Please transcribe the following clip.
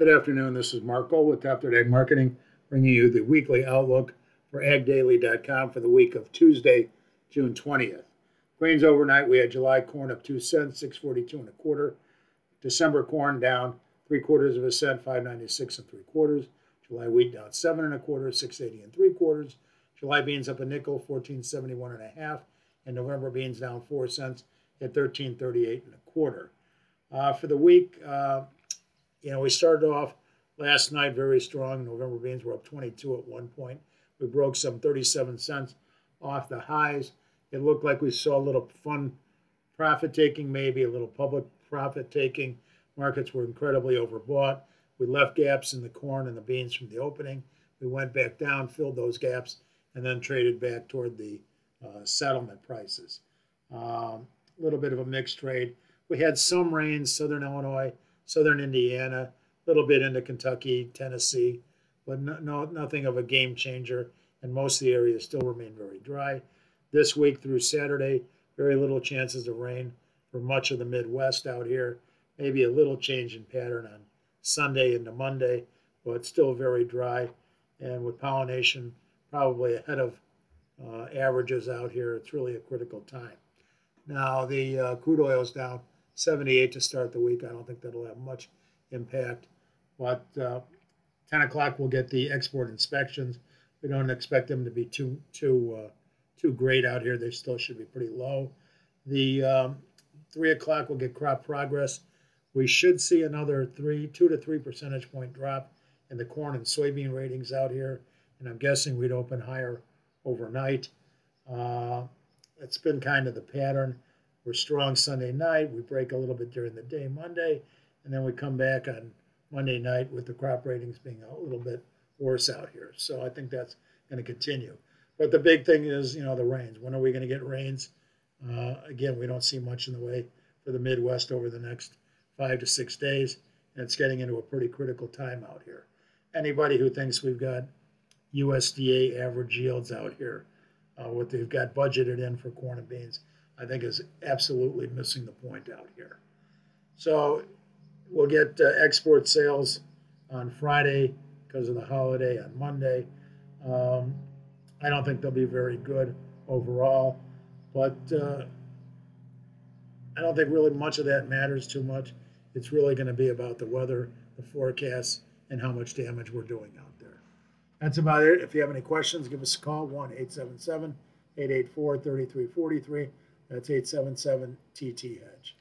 Good afternoon. This is Marco with Top Third Ag Marketing, bringing you the weekly outlook for agdaily.com for the week of Tuesday, June 20th. Grains overnight, we had July corn up 2 cents, 642 and a quarter. December corn down 3/4 of a cent, 596 and 3/4. July wheat down 7 and a quarter, 680 and 3/4. July beans up a nickel, 1471 and a half. And November beans down 4 cents at 1338 and a quarter. For the week, we started off last night very strong. November beans were up 22 at one point. We broke some 37 cents off the highs. It looked like we saw a little fun profit taking, maybe a little public profit taking. Markets were incredibly overbought. We left gaps in the corn and the beans from the opening. We went back down, filled those gaps, and then traded back toward the settlement prices. A little bit of a mixed trade. We had some rain, southern Illinois, southern Indiana, a little bit into Kentucky, Tennessee, but nothing of a game changer, and most of the areas still remain very dry. This week through Saturday, very little chances of rain for much of the Midwest out here. Maybe a little change in pattern on Sunday into Monday, but still very dry, and with pollination probably ahead of averages out here, it's really a critical time. Now, the crude oil is down 78 to start the week. I don't think that'll have much impact. But 10 o'clock, we'll get the export inspections. We don't expect them to be too great out here. They still should be pretty low. The 3 o'clock, we'll get crop progress. We should see another 2 to 3 percentage point drop in the corn and soybean ratings out here. And I'm guessing we'd open higher overnight. It's been kind of the pattern. We're strong Sunday night. We break a little bit during the day Monday, and then we come back on Monday night with the crop ratings being a little bit worse out here. So I think that's going to continue. But the big thing is, the rains. When are we going to get rains? Again, we don't see much in the way for the Midwest over the next 5 to 6 days, and it's getting into a pretty critical time out here. Anybody who thinks we've got USDA average yields out here, what they've got budgeted in for corn and beans, I think is absolutely missing the point out here. So we'll get export sales on Friday because of the holiday on Monday. I don't think they'll be very good overall, but I don't think really much of that matters too much. It's really going to be about the weather, the forecasts, and how much damage we're doing out there. That's about it. If you have any questions, give us a call, 1-877-884-3343. That's 877-TT-HEDGE.